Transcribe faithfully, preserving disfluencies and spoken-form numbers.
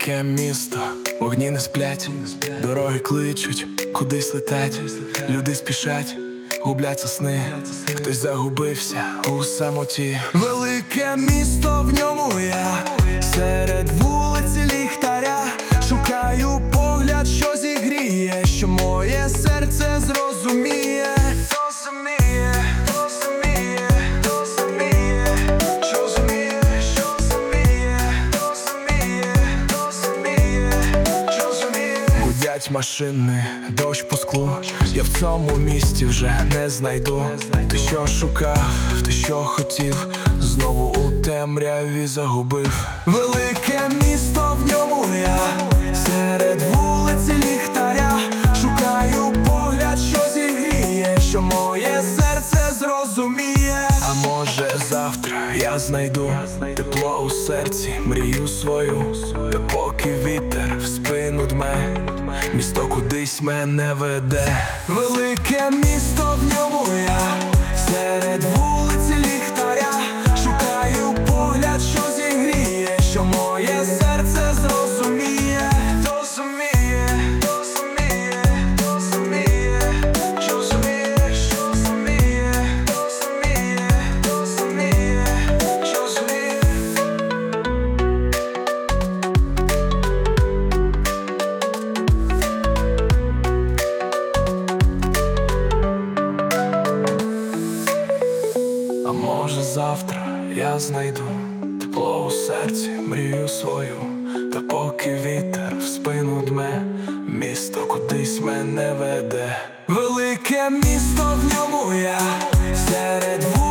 Велике місто, вогні не сплять, дороги кличуть, кудись летать, люди спішать, губляться сни, хтось загубився у самоті. Велике місто, в ньому я, серед вулиці ліхтаря, шукаю погляд, що зігріє, що моє серце зрозуміє. Машини, дощ по склу, я в цьому місті вже не знайду. Ти що шукав, ти що хотів, знову у темряві загубив. Велике місто, в ньому я, серед вулиці ліхтаря, шукаю погляд, що зігріє, що моє серце зрозуміє. А може завтра я знайду тепло у серці, мрію свою, та поки вітер в спину дме, місто кудись мене веде. Велике місто, в ньому я, серед вулиці ліхтаря, шукаю погляд, що зігріє, що моє серце зрозуміє. Розуміє, розуміє, розуміє, що зуміє, що зуміє, розуміє, розуміє, що зуміє. А може завтра я знайду тепло у серці, мрію свою, та поки вітер в спину дме, місто кудись мене веде. Велике місто, в ньому я, серед вулиць